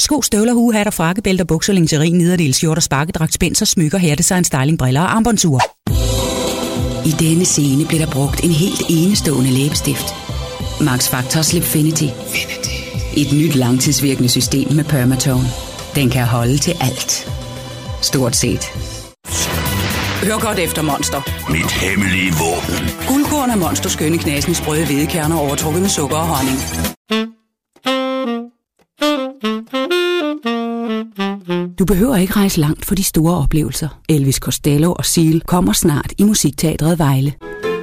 Sko, støvler, huehatter, frakkebælter, bukser, lingeri, nederdel, skjorter, sparkedragt, spænser, smykker, herdesign, styling, briller og armbåndsure. I denne scene blev der brugt en helt enestående læbestift. Max Factor Slipfinity. Et nyt langtidsvirkende system med Permatone. Den kan holde til alt. Stort set. Hør godt efter, Monster. Mit hemmelige våben. Guldkorn af Monster skønne knasende sprøde hvedekerner overtrukket med sukker og honning. Du behøver ikke rejse langt for de store oplevelser. Elvis Costello og Seal kommer snart i Musikteatret Vejle.